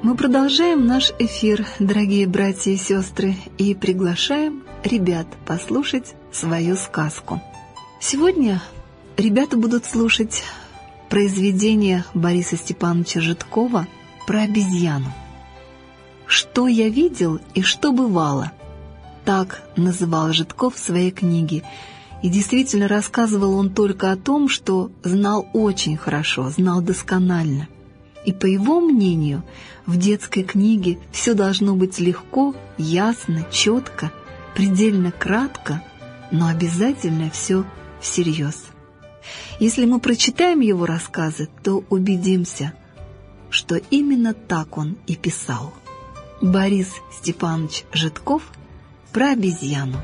Мы продолжаем наш эфир, дорогие братья и сестры, и приглашаем ребят послушать свою сказку. Сегодня ребята будут слушать произведение Бориса Степановича Житкова про обезьяну. «Что я видел и что бывало?» Так называл Житков в своей книге. И действительно рассказывал он только о том, что знал очень хорошо, знал досконально. И по его мнению, в детской книге все должно быть легко, ясно, четко, предельно кратко, но обязательно все всерьез. Если мы прочитаем его рассказы, то убедимся, что именно так он и писал. Борис Степанович Житков про обезьяну.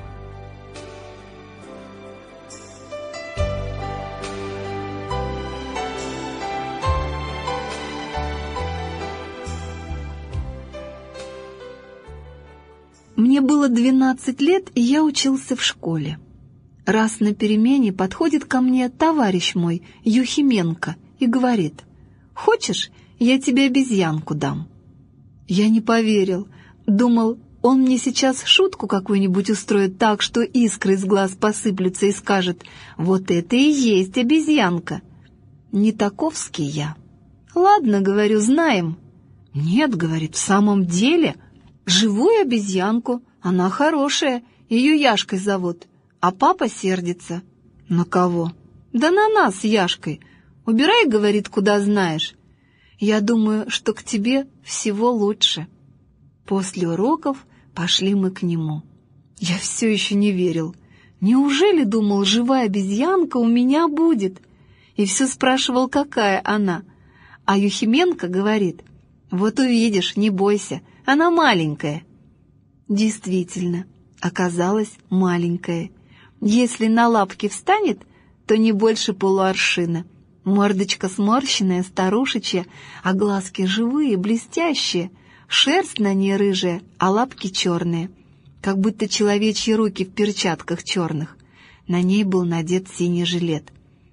Мне было 12 лет, и я учился в школе. Раз на перемене подходит ко мне товарищ мой, Юхименко, и говорит: «Хочешь, я тебе обезьянку дам?» Я не поверил, думал, он мне сейчас шутку какую-нибудь устроит так, что искры из глаз посыплются и скажет: «Вот это и есть обезьянка». Не таковский я. «Ладно, — говорю, — знаем». «Нет, — говорит, — в самом деле, живую обезьянку, она хорошая, ее Яшкой зовут, а папа сердится». «На кого?» «Да на нас с Яшкой. Убирай, — говорит, — куда знаешь. Я думаю, что к тебе всего лучше». После уроков пошли мы к нему. Я все еще не верил. Неужели, думал, живая обезьянка у меня будет? И все спрашивал, какая она. А Юхименко говорит: «Вот увидишь, не бойся, она маленькая». Действительно, оказалась маленькая. Если на лапки встанет, то не больше полуаршина. Мордочка сморщенная, старушечья, а глазки живые, блестящие. Шерсть на ней рыжая, а лапки черные, как будто человечьи руки в перчатках черных. На ней был надет синий жилет.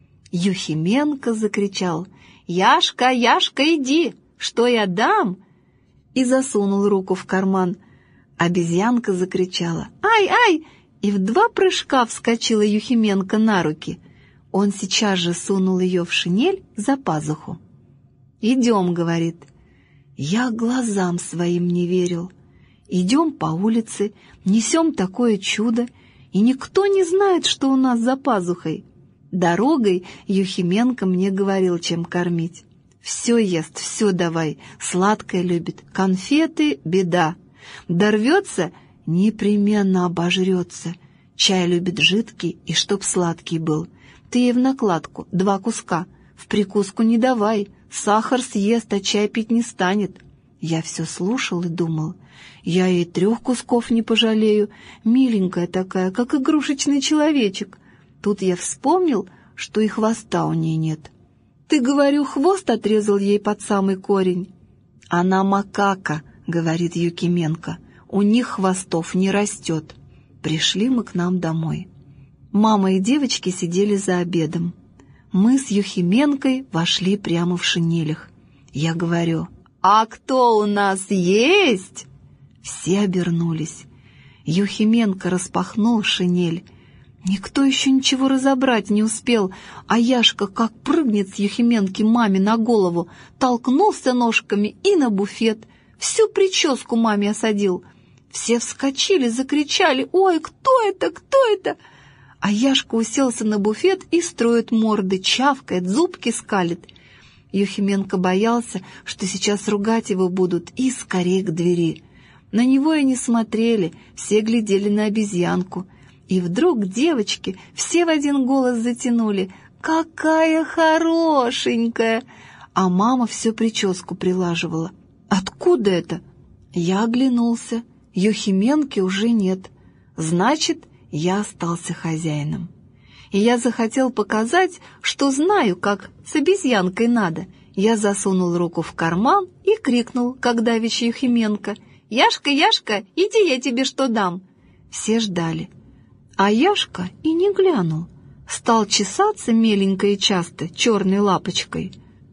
Юхименко закричал: «Яшка, Яшка, иди! Что я дам?» И засунул руку в карман. Обезьянка закричала: «Ай, ай!» И в 2 прыжка вскочила Юхименко на руки. Он сейчас же сунул ее в шинель за пазуху. «Идем», — говорит. Я глазам своим не верил. Идем по улице, несем такое чудо, и никто не знает, что у нас за пазухой. Дорогой Юхименко мне говорил, чем кормить. Все ест, все давай, сладкое любит, конфеты — беда. Дорвется — непременно обожрется. Чай любит жидкий и чтоб сладкий был. Ты ей в накладку 2 куска, в прикуску не давай. Сахар съест, а чай пить не станет». Я все слушал и думал, я ей 3 кусков не пожалею, миленькая такая, как игрушечный человечек. Тут я вспомнил, что и хвоста у ней нет. «Ты, говорю, хвост отрезал ей под самый корень». «Она макака», — говорит Юхименко, — «у них хвостов не растет». Пришли мы к нам домой. Мама и девочки сидели за обедом. Мы с Юхименкой вошли прямо в шинелях. Я говорю: «А кто у нас есть?» Все обернулись. Юхименко распахнул шинель. Никто еще ничего разобрать не успел, а Яшка как прыгнет с Юхименки маме на голову, толкнулся ножками и на буфет. Всю прическу маме осадил. Все вскочили, закричали: «Ой, кто это, кто это?» А Яшка уселся на буфет и строит морды, чавкает, зубки скалит. Юхименко боялся, что сейчас ругать его будут, и скорее к двери. На него и не смотрели, все глядели на обезьянку. И вдруг девочки все в один голос затянули: «Какая хорошенькая!» А мама всю прическу прилаживала. «Откуда это?» Я оглянулся. Юхименки уже нет. Значит, я остался хозяином. И я захотел показать, что знаю, как с обезьянкой надо. Я засунул руку в карман и крикнул, как давеча Юхименко: «Яшка, Яшка, иди, я тебе что дам!» Все ждали. А Яшка и не глянул. Стал чесаться меленько и часто черной лапочкой.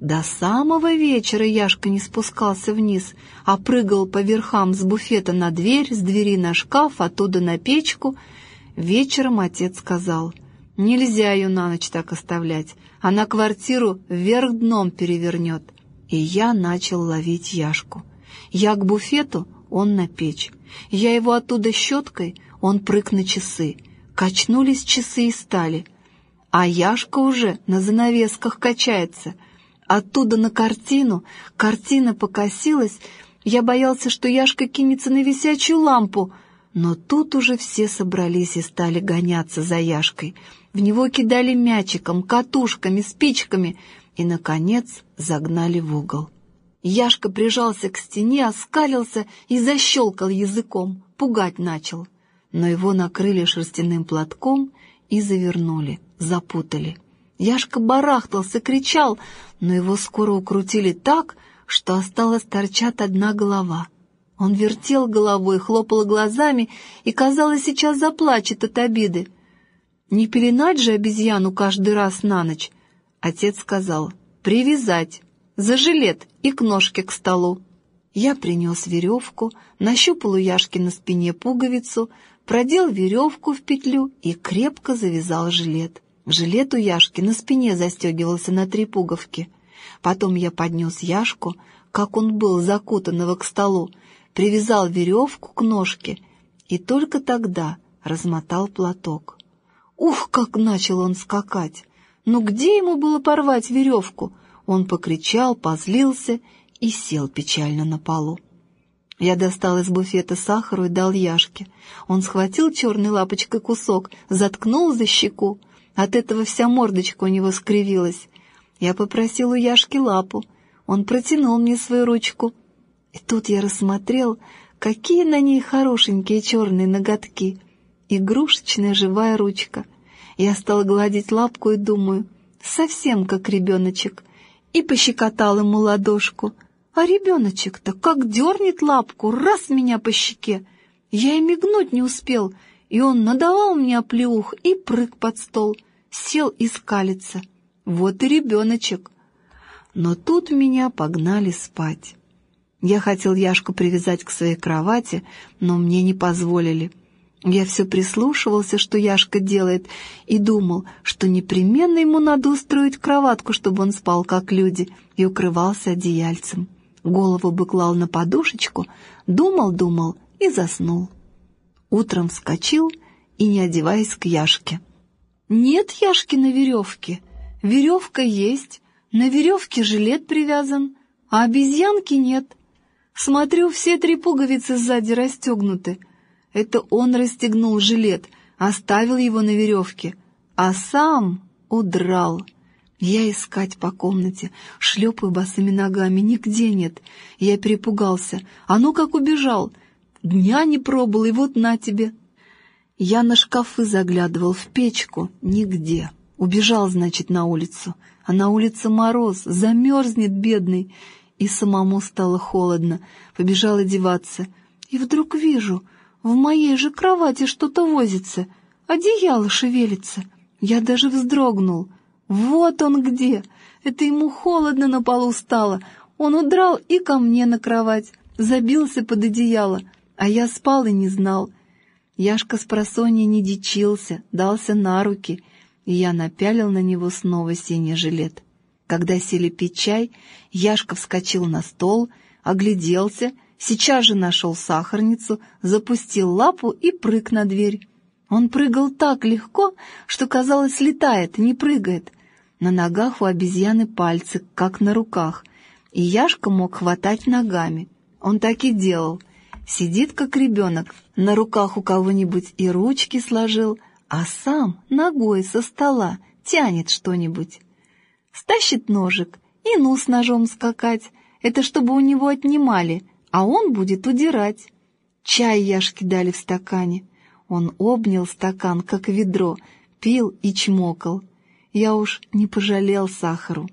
До самого вечера Яшка не спускался вниз, а прыгал по верхам с буфета на дверь, с двери на шкаф, оттуда на печку. Вечером отец сказал: «Нельзя ее на ночь так оставлять, она квартиру вверх дном перевернет». И я начал ловить Яшку. Я к буфету, он на печь. Я его оттуда щеткой, он прыг на часы. Качнулись часы и стали. А Яшка уже на занавесках качается. Оттуда на картину, картина покосилась. Я боялся, что Яшка кинется на висячую лампу. Но тут уже все собрались и стали гоняться за Яшкой. В него кидали мячиком, катушками, спичками и, наконец, загнали в угол. Яшка прижался к стене, оскалился и защелкал языком, пугать начал. Но его накрыли шерстяным платком и завернули, запутали. Яшка барахтался, кричал, но его скоро укрутили так, что осталась торчать одна голова. Он вертел головой, хлопал глазами и, казалось, сейчас заплачет от обиды. «Не пеленать же обезьяну каждый раз на ночь!» Отец сказал: «Привязать за жилет и к ножке к столу». Я принес веревку, нащупал у Яшки на спине пуговицу, продел веревку в петлю и крепко завязал жилет. Жилет у Яшки на спине застегивался на 3 пуговки. Потом я поднес Яшку, как он был, закутанного к столу, привязал веревку к ножке и только тогда размотал платок. Ух, как начал он скакать! Ну где ему было порвать веревку? Он покричал, позлился и сел печально на полу. Я достал из буфета сахару и дал Яшке. Он схватил черной лапочкой кусок, заткнул за щеку. От этого вся мордочка у него скривилась. Я попросил у Яшки лапу. Он протянул мне свою ручку. И тут я рассмотрел, какие на ней хорошенькие черные ноготки. Игрушечная живая ручка. Я стал гладить лапку и думаю, совсем как ребеночек. И пощекотал ему ладошку. А ребеночек-то как дернет лапку, раз меня по щеке. Я и мигнуть не успел, и он надавал мне оплеух и прыг под стол. Сел и скалится. Вот и ребеночек. Но тут меня погнали спать. Я хотел Яшку привязать к своей кровати, но мне не позволили. Я все прислушивался, что Яшка делает, и думал, что непременно ему надо устроить кроватку, чтобы он спал, как люди, и укрывался одеяльцем. Голову бы клал на подушечку, думал и заснул. Утром вскочил и, не одеваясь, к Яшке. Нет Яшки на веревке. Веревка есть, на веревке жилет привязан, а обезьянки нет. Смотрю, все 3 пуговицы сзади расстегнуты. Это он расстегнул жилет, оставил его на веревке, а сам удрал. Я искать по комнате, шлепаю босыми ногами, нигде нет. Я перепугался, а ну как убежал. Дня не пробыл, и вот на тебе. Я на шкафы заглядывал, в печку, нигде. Убежал, значит, на улицу. А на улице мороз, замерзнет бедный. И самому стало холодно. Побежал одеваться. И вдруг вижу, в моей же кровати что-то возится. Одеяло шевелится. Я даже вздрогнул. Вот он где! Это ему холодно на полу стало. Он удрал и ко мне на кровать. Забился под одеяло. А я спал и не знал. Яшка спросонья не дичился, дался на руки, и я напялил на него снова синий жилет. Когда сели пить чай, Яшка вскочил на стол, огляделся, сейчас же нашел сахарницу, запустил лапу и прыг на дверь. Он прыгал так легко, что, казалось, летает, не прыгает. На ногах у обезьяны пальцы, как на руках, и Яшка мог хватать ногами. Он так и делал. Сидит, как ребенок, на руках у кого-нибудь и ручки сложил, а сам ногой со стола тянет что-нибудь. Стащит ножик и ну с ножом скакать. Это чтобы у него отнимали, а он будет удирать. Чай Яшке дали в стакане. Он обнял стакан, как ведро, пил и чмокал. Я уж не пожалел сахару.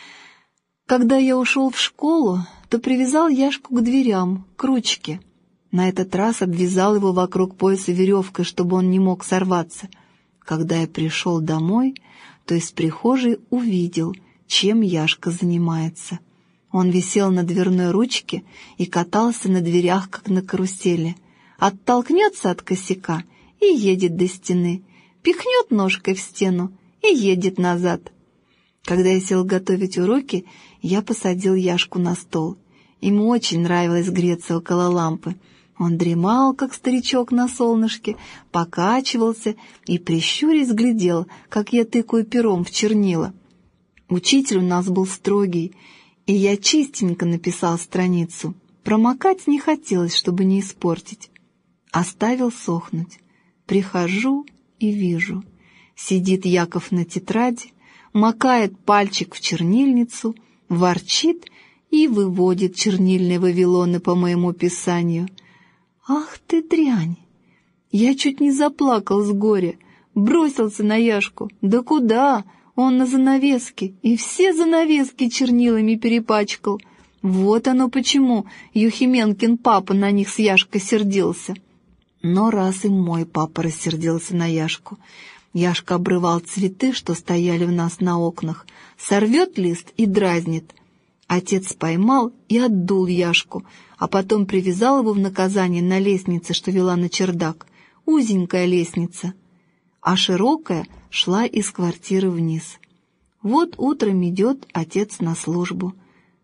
Когда я ушел в школу, то привязал Яшку к дверям, к ручке. На этот раз обвязал его вокруг пояса веревкой, чтобы он не мог сорваться. Когда я пришел домой, то из прихожей увидел, чем Яшка занимается. Он висел на дверной ручке и катался на дверях, как на карусели. Оттолкнется от косяка и едет до стены, пихнет ножкой в стену и едет назад. Когда я сел готовить уроки, я посадил Яшку на стол. Ему очень нравилось греться около лампы. Он дремал, как старичок на солнышке, покачивался и, прищурясь, глядел, как я тыкаю пером в чернила. Учитель у нас был строгий, и я чистенько написал страницу. Промокать не хотелось, чтобы не испортить. Оставил сохнуть. Прихожу и вижу. Сидит Яков на тетради, макает пальчик в чернильницу, ворчит и выводит чернильные вавилоны по моему писанию. Ах ты дрянь! Я чуть не заплакал с горя, бросился на Яшку. Да куда? Он на занавеске, и все занавески чернилами перепачкал. Вот оно почему Юхименкин папа на них с Яшкой сердился. Но раз и мой папа рассердился на Яшку. Яшка обрывал цветы, что стояли у нас на окнах, сорвет лист и дразнит. Отец поймал и отдул Яшку, а потом привязал его в наказание на лестнице, что вела на чердак. Узенькая лестница, а широкая шла из квартиры вниз. Вот утром идет отец на службу.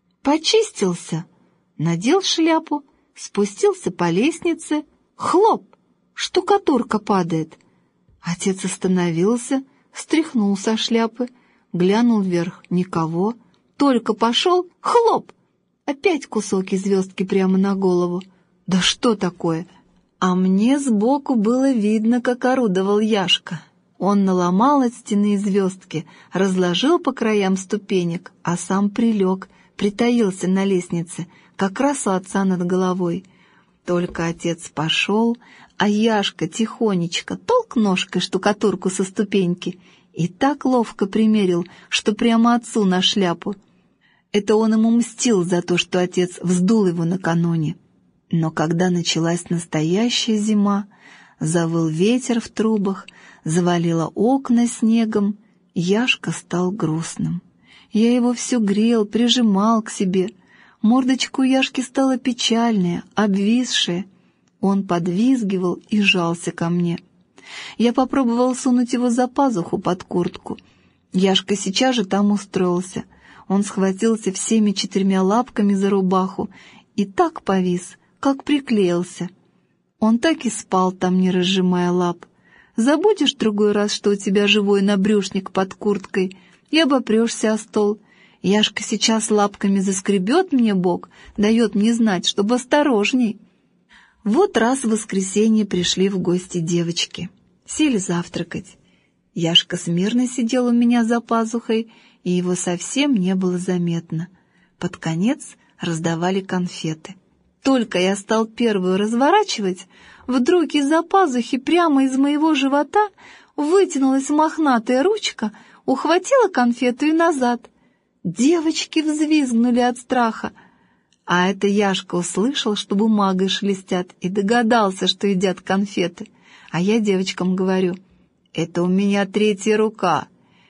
Почистился, надел шляпу, спустился по лестнице. Хлоп! Штукатурка падает. Отец остановился, стряхнул со шляпы, глянул вверх — никого. Только пошел — хлоп! Опять кусок из звездки прямо на голову. Да что такое? А мне сбоку было видно, как орудовал Яшка. Он наломал от стены звездки, разложил по краям ступенек, а сам прилег, притаился на лестнице, как раз у отца над головой. Только отец пошел, а Яшка тихонечко толк ножкой штукатурку со ступеньки и так ловко примерил, что прямо отцу на шляпу. Это он ему мстил за то, что отец вздул его накануне. Но когда началась настоящая зима, завыл ветер в трубах, завалило окна снегом, Яшка стал грустным. Я его все грел, прижимал к себе. Мордочка у Яшки стала печальная, обвисшая. Он подвизгивал и жался ко мне. Я попробовал сунуть его за пазуху под куртку. Яшка сейчас же там устроился. Он схватился всеми 4 лапками за рубаху и так повис, как приклеился. Он так и спал там, не разжимая лап. Забудешь другой раз, что у тебя живой набрюшник под курткой, и обопрешься о стол. Яшка сейчас лапками заскребет мне бок, дает мне знать, чтобы осторожней. Вот раз в воскресенье пришли в гости девочки. Сели завтракать. Яшка смирно сидел у меня за пазухой, и его совсем не было заметно. Под конец раздавали конфеты. Только я стал первую разворачивать, вдруг из-за пазухи прямо из моего живота вытянулась мохнатая ручка, ухватила конфету и назад. Девочки взвизгнули от страха. А это Яшка услышал, что бумагой шелестят, и догадался, что едят конфеты. А я девочкам говорю: «Это у меня 3-я рука.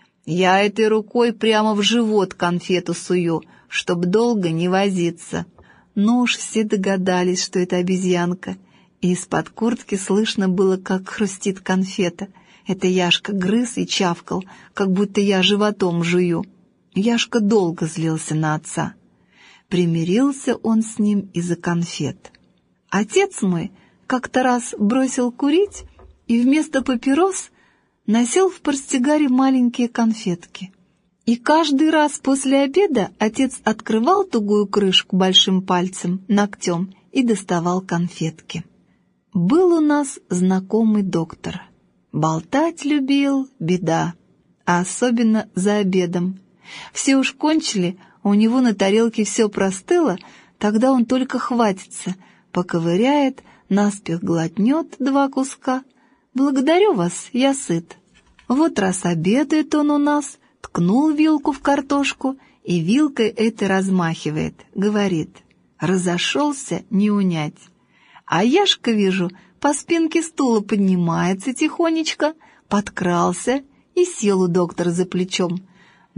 Я этой рукой прямо в живот конфету сую, чтоб долго не возиться». Ну уж все догадались, что это обезьянка, и из-под куртки слышно было, как хрустит конфета. Это Яшка грыз и чавкал, как будто я животом жую. Яшка долго злился на отца. Примирился он с ним из-за конфет. Отец мой как-то раз бросил курить и вместо папирос носил в портсигаре маленькие конфетки. И каждый раз после обеда отец открывал тугую крышку большим пальцем, ногтем, и доставал конфетки. Был у нас знакомый доктор. Болтать любил — беда, а особенно за обедом. Все уж кончили, у него на тарелке все простыло, тогда он только хватится, поковыряет, наспех глотнет 2 куска. «Благодарю вас, я сыт». Вот раз обедает он у нас, ткнул вилку в картошку и вилкой этой размахивает, говорит: «Разошелся, не унять». А Яшка, вижу, по спинке стула поднимается тихонечко, подкрался и сел у доктора за плечом.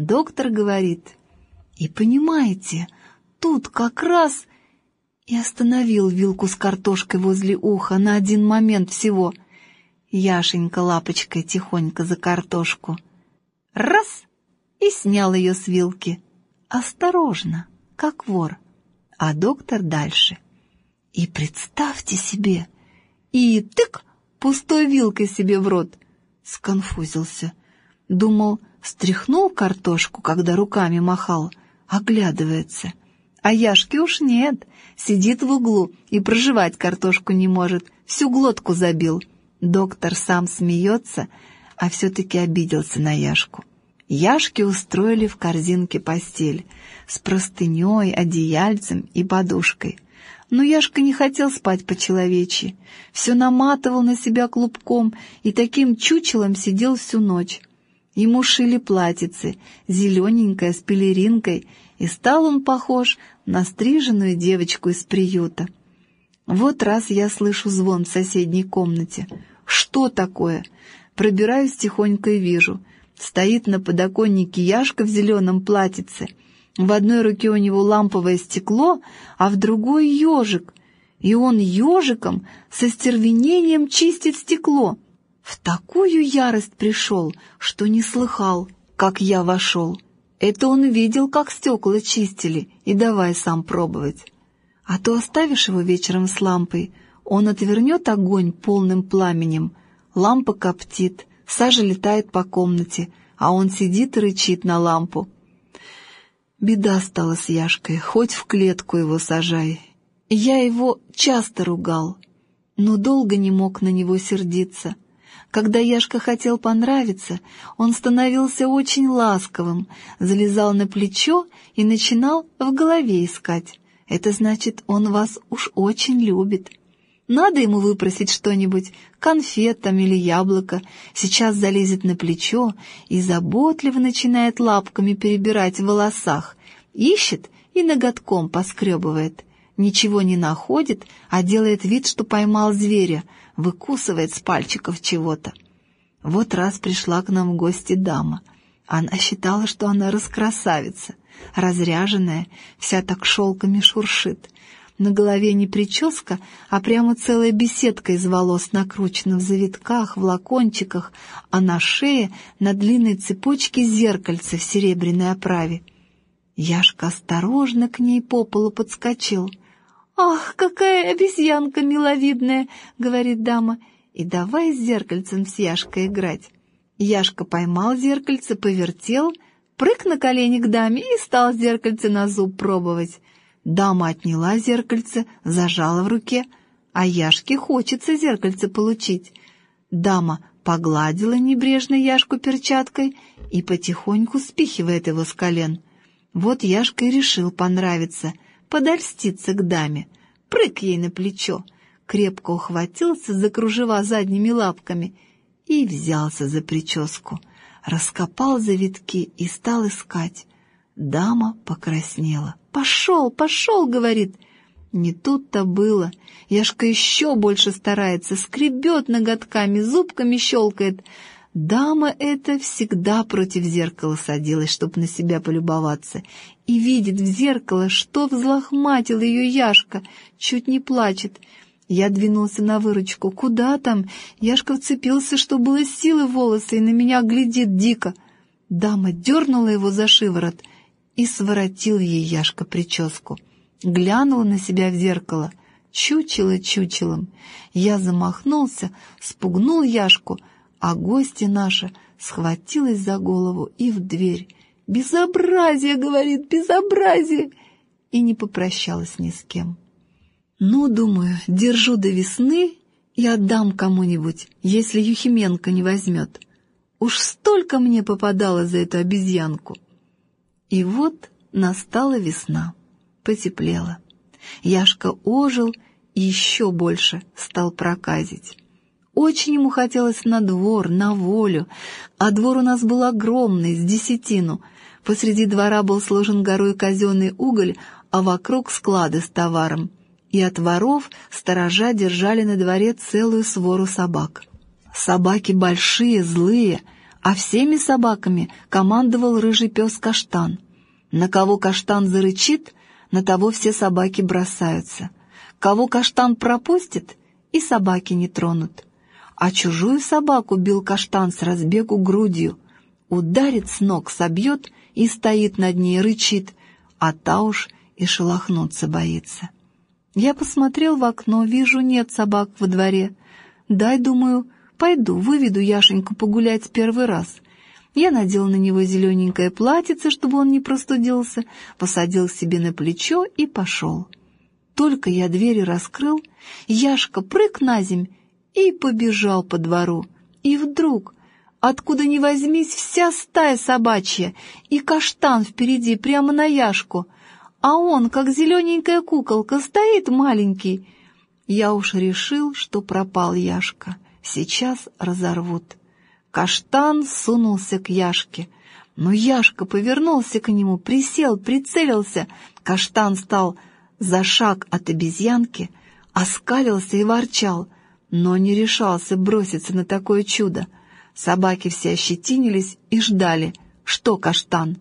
Доктор говорит: «И понимаете, тут как раз...» И остановил вилку с картошкой возле уха на один момент всего. Яшенька лапочкой тихонько за картошку. Раз! И снял ее с вилки. Осторожно, как вор. А доктор дальше. И представьте себе, и тык, пустой вилкой себе в рот. Сконфузился. Думал, стряхнул картошку, когда руками махал, оглядывается. А Яшки уж нет, сидит в углу и прожевать картошку не может, всю глотку забил. Доктор сам смеется, а все-таки обиделся на Яшку. Яшке устроили в корзинке постель с простыней, одеяльцем и подушкой. Но Яшка не хотел спать по-человечьи, все наматывал на себя клубком и таким чучелом сидел всю ночь. Ему шили платьице, зелененькое, с пелеринкой, и стал он похож на стриженную девочку из приюта. Вот раз я слышу звон в соседней комнате. Что такое? Пробираюсь тихонько и вижу. Стоит на подоконнике Яшка в зеленом платьице. В одной руке у него ламповое стекло, а в другой ежик. И он ежиком со стервенением чистит стекло. В такую ярость пришел, что не слыхал, как я вошел. Это он видел, как стекла чистили, и давай сам пробовать. А то оставишь его вечером с лампой, он отвернет огонь полным пламенем, лампа коптит, сажа летает по комнате, а он сидит и рычит на лампу. Беда стала с Яшкой, хоть в клетку его сажай. Я его часто ругал, но долго не мог на него сердиться. Когда Яшка хотел понравиться, он становился очень ласковым, залезал на плечо и начинал в голове искать. Это значит, он вас уж очень любит. Надо ему выпросить что-нибудь, конфет там или яблоко, сейчас залезет на плечо и заботливо начинает лапками перебирать в волосах, ищет и ноготком поскребывает. Ничего не находит, а делает вид, что поймал зверя, выкусывает с пальчиков чего-то. Вот раз пришла к нам в гости дама. Она считала, что она раскрасавица, разряженная, вся так шелками шуршит. На голове не прическа, а прямо целая беседка из волос накручена в завитках, в локончиках, а на шее на длинной цепочке зеркальце в серебряной оправе. Яшка осторожно к ней по полу подскочил. «Ах, какая обезьянка миловидная!» — говорит дама. «И давай с зеркальцем с Яшкой играть». Яшка поймал зеркальце, повертел, прыг на колени к даме и стал зеркальце на зуб пробовать. Дама отняла зеркальце, зажала в руке, а Яшке хочется зеркальце получить. Дама погладила небрежно Яшку перчаткой и потихоньку спихивает его с колен. Вот Яшка и решил понравиться, подольститься к даме. Прыг ей на плечо, крепко ухватился за кружева задними лапками и взялся за прическу, раскопал завитки и стал искать. Дама покраснела. «Пошел, пошел!» — говорит. Не тут-то было. Яшка еще больше старается, скребет ноготками, зубками щелкает. Дама эта всегда против зеркала садилась, чтобы на себя полюбоваться, и видит в зеркало, что взлохматил ее Яшка, чуть не плачет. Я двинулся на выручку. Куда там? Яшка вцепился, что было силы в волосы, и на меня глядит дико. Дама дернула его за шиворот, и своротил ей Яшка прическу. Глянула на себя в зеркало. Чучело чучелом. Я замахнулся, спугнул Яшку, а гостья наша схватилась за голову и в дверь. «Безобразие!» — говорит, «безобразие!» И не попрощалась ни с кем. Ну, думаю, держу до весны и отдам кому-нибудь, если Юхименко не возьмет. Уж столько мне попадало за эту обезьянку. И вот настала весна, потеплело. Яшка ожил и еще больше стал проказить. Очень ему хотелось на двор, на волю, а двор у нас был огромный, с десятину. Посреди двора был сложен горой казенный уголь, а вокруг склады с товаром. И от воров сторожа держали на дворе целую свору собак. Собаки большие, злые, а всеми собаками командовал рыжий пес Каштан. На кого Каштан зарычит, на того все собаки бросаются. Кого Каштан пропустит, и собаки не тронут. А чужую собаку бил Каштан с разбегу грудью. Ударит с ног, собьет и стоит над ней, рычит, а та уж и шелохнуться боится. Я посмотрел в окно, вижу, нет собак во дворе. Дай, думаю, пойду, выведу Яшеньку погулять первый раз. Я надел на него зелененькое платьице, чтобы он не простудился, посадил себе на плечо и пошел. Только я двери раскрыл, Яшка прыг на земь и побежал по двору. И вдруг, откуда ни возьмись, вся стая собачья, и Каштан впереди, прямо на Яшку, а он, как зелененькая куколка, стоит маленький. Я уж решил, что пропал Яшка, сейчас разорвут. Каштан сунулся к Яшке, но Яшка повернулся к нему, присел, прицелился. Каштан стал за шаг от обезьянки, оскалился и ворчал, но не решался броситься на такое чудо. Собаки все ощетинились и ждали, что Каштан.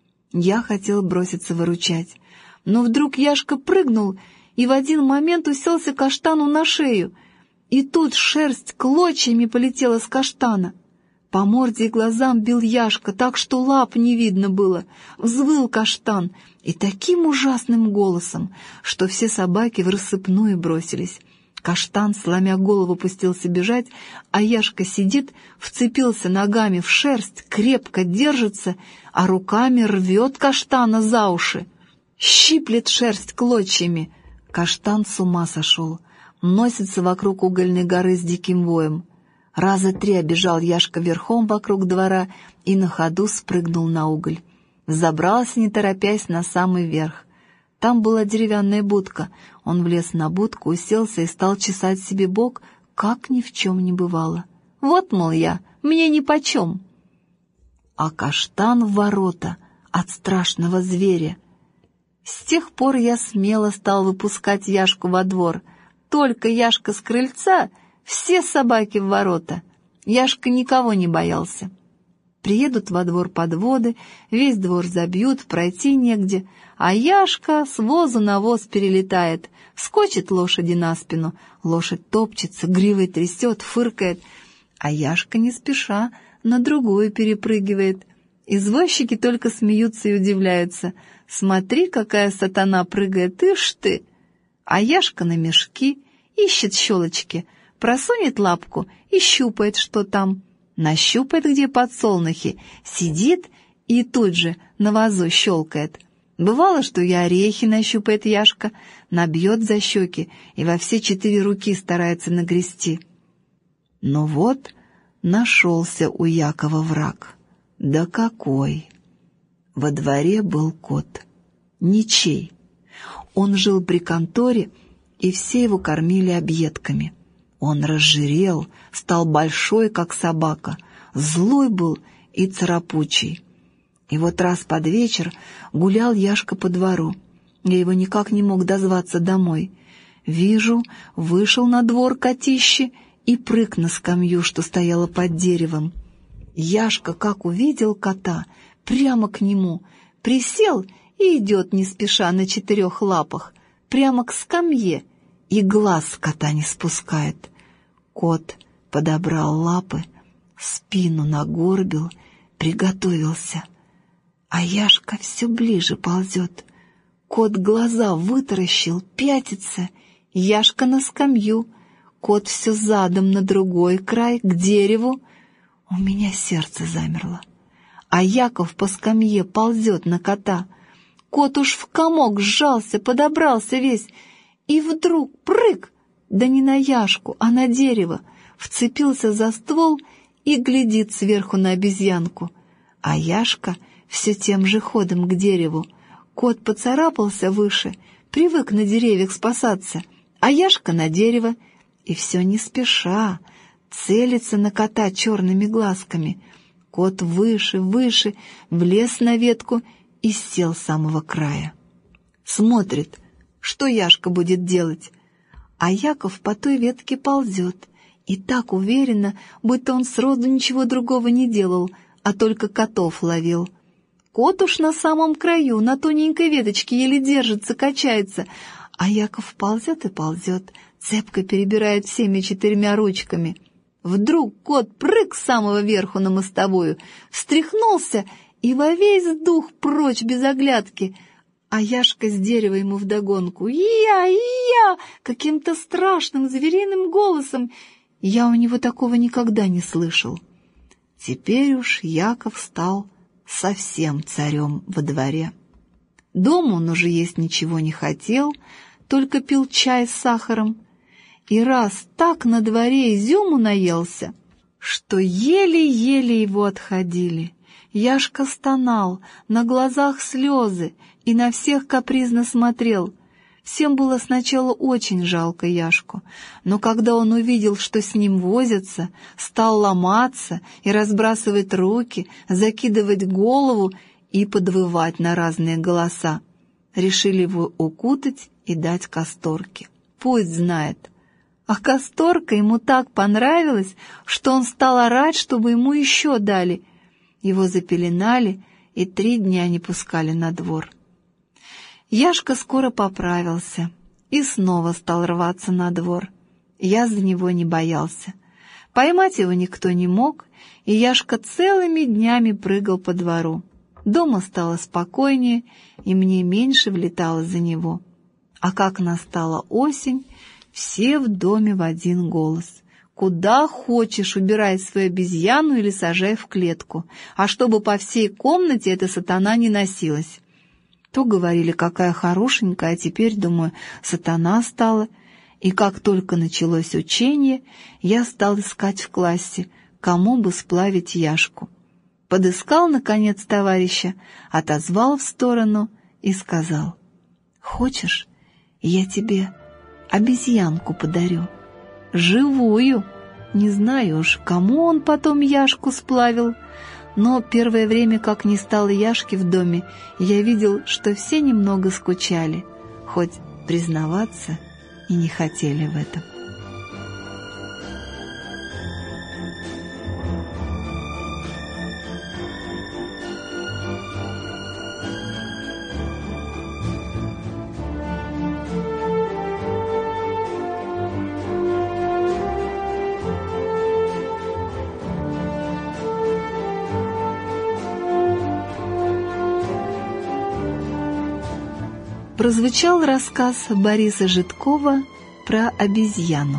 Я хотел броситься выручать, но вдруг Яшка прыгнул и в один момент уселся Каштану на шею, и тут шерсть клочьями полетела с Каштана. По морде и глазам бил Яшка, так что лап не видно было. Взвыл Каштан и таким ужасным голосом, что все собаки врассыпную бросились. Каштан, сломя голову, пустился бежать, а Яшка сидит, вцепился ногами в шерсть, крепко держится, а руками рвет Каштана за уши. Щиплет шерсть клочьями. Каштан с ума сошел, носится вокруг угольной горы с диким воем. Раза 3 обежал Яшка верхом вокруг двора и на ходу спрыгнул на уголь. Забрался, не торопясь, на самый верх. Там была деревянная будка. Он влез на будку, уселся и стал чесать себе бок, как ни в чем не бывало. Вот, мол, я, мне нипочем. А Каштан в ворота от страшного зверя. С тех пор я смело стал выпускать Яшку во двор. Только Яшка с крыльца, все собаки в ворота. Яшка никого не боялся. Приедут во двор подводы, весь двор забьют, пройти негде, а Яшка с возу на воз перелетает, скочит лошади на спину, лошадь топчется, гривой трясет, фыркает, а Яшка не спеша на другую перепрыгивает. Извозчики только смеются и удивляются. Смотри, какая сатана прыгает, ишь ты! А Яшка на мешки, ищет щелочки, просунет лапку и щупает, что там. Нащупает, где подсолнухи, сидит и тут же на вазу щелкает. Бывало, что и орехи нащупает Яшка, набьет за щеки и во все 4 руки старается нагрести. Но вот нашелся у Якова враг. Да какой! Во дворе был кот. Ничей. Он жил при конторе, и все его кормили объедками. Он разжирел, стал большой, как собака, злой был и царапучий. И вот раз под вечер гулял Яшка по двору. Я его никак не мог дозваться домой. Вижу, вышел на двор котище и прыг на скамью, что стояла под деревом. Яшка, как увидел кота, прямо к нему, присел и идет не спеша на 4 лапах, прямо к скамье, и глаз с кота не спускает. Кот подобрал лапы, спину нагорбил, приготовился. А Яшка все ближе ползет. Кот глаза вытаращил, пятится. Яшка на скамью. Кот все задом на другой край, к дереву. У меня сердце замерло. А Яков по скамье ползет на кота. Кот уж в комок сжался, подобрался весь. И вдруг прыг! Да не на Яшку, а на дерево, вцепился за ствол и глядит сверху на обезьянку. А Яшка все тем же ходом к дереву. Кот поцарапался выше, привык на деревьях спасаться, а Яшка на дерево, и все не спеша, целится на кота черными глазками. Кот выше, выше, влез на ветку и сел с самого края. Смотрит, что Яшка будет делать. А Яков по той ветке ползет И так уверенно, будто он сроду ничего другого не делал, а только котов ловил. Кот уж на самом краю, на тоненькой веточке еле держится, качается, а Яков ползет и ползет, цепко перебирает всеми 4 ручками. Вдруг кот прыг с самого верху на мостовую, встряхнулся и во весь дух прочь без оглядки, а Яшка с дерева ему вдогонку: «Я, я!» каким-то страшным звериным голосом. Я у него такого никогда не слышал. Теперь уж Яков стал совсем царем во дворе. Дома он уже есть ничего не хотел, только пил чай с сахаром. И раз так на дворе изюму наелся, что еле-еле его отходили. Яшка стонал, на глазах слезы, и на всех капризно смотрел. Всем было сначала очень жалко Яшку, но когда он увидел, что с ним возятся, стал ломаться и разбрасывать руки, закидывать голову и подвывать на разные голоса. Решили его укутать и дать касторке. Пусть знает. А касторка ему так понравилась, что он стал орать, чтобы ему еще дали. Его запеленали и 3 дня не пускали на двор. Яшка скоро поправился и снова стал рваться на двор. Я за него не боялся. Поймать его никто не мог, и Яшка целыми днями прыгал по двору. Дома стало спокойнее, и мне меньше влетало за него. А как настала осень, все в доме в один голос: «Куда хочешь, убирай свою обезьяну или сажай в клетку, а чтобы по всей комнате эта сатана не носилась». То говорили: «Какая хорошенькая», а теперь, думаю, сатана стала. И как только началось учение, я стал искать в классе, кому бы сплавить Яшку. Подыскал, наконец, товарища, отозвал в сторону и сказал: «Хочешь, я тебе обезьянку подарю? Живую». Не знаю уж, кому он потом Яшку сплавил, но первое время, как не стало Яшки в доме, я видел, что все немного скучали, хоть признаваться и не хотели в этом. Прозвучал рассказ Бориса Житкова про обезьяну.